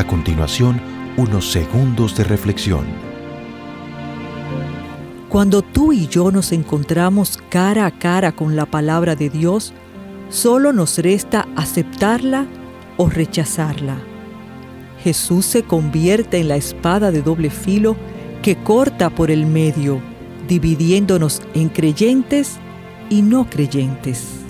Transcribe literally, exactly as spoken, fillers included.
A continuación, unos segundos de reflexión. Cuando tú y yo nos encontramos cara a cara con la palabra de Dios, solo nos resta aceptarla o rechazarla. Jesús se convierte en la espada de doble filo que corta por el medio, dividiéndonos en creyentes y no creyentes.